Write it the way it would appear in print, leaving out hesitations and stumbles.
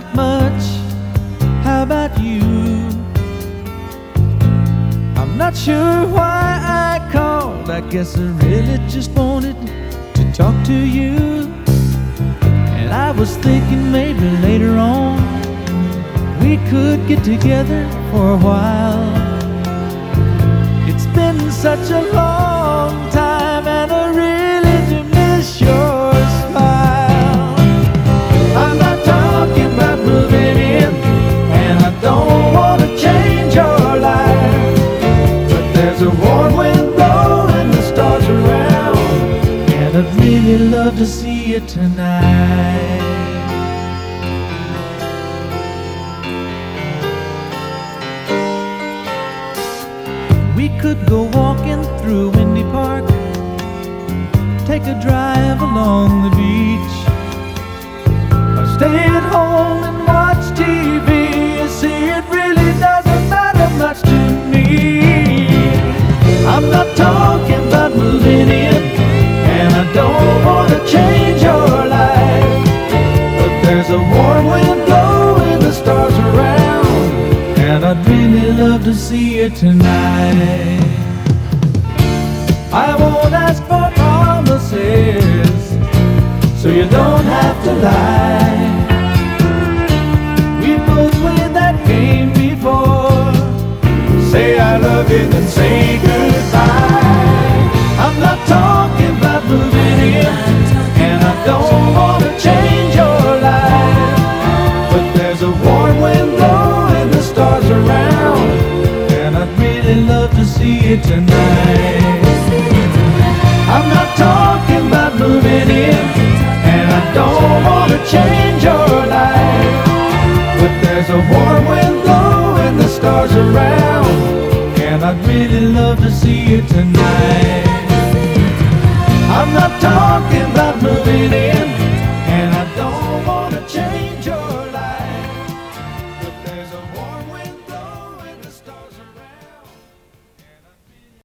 Not much, how about you? I'm not sure why I called. I guess I really just wanted to talk to you. And I was thinking maybe later on we could get together for a while. It's been such a long time and I really do miss your smile. I'm not talking about moving in, and I don't want to change your life, but there's a warm wind blowing the stars around, and I'd really love to see you tonight. We could go walking through Windy Park, take a drive along the beach, or stay at home and watch TV. You see, it really doesn't matter much to me. I'm not talking about moving in, and I don't want to change your life, but there's a warm wind blowing the stars around, and I'd really love to see you tonight. I won't ask for promises, so you don't have to lie. We both played that game before. Say I love you, then say goodbye. I'm not talking about moving in, and I don't want to change your life, but there's a warm wind blowing the stars around, and I'd really love to see you tonight. I'm not talking about moving in, and I don't want to change your life, but there's a warm wind blowing the stars around, and I'd really love to see you tonight. I'm not talking about moving in,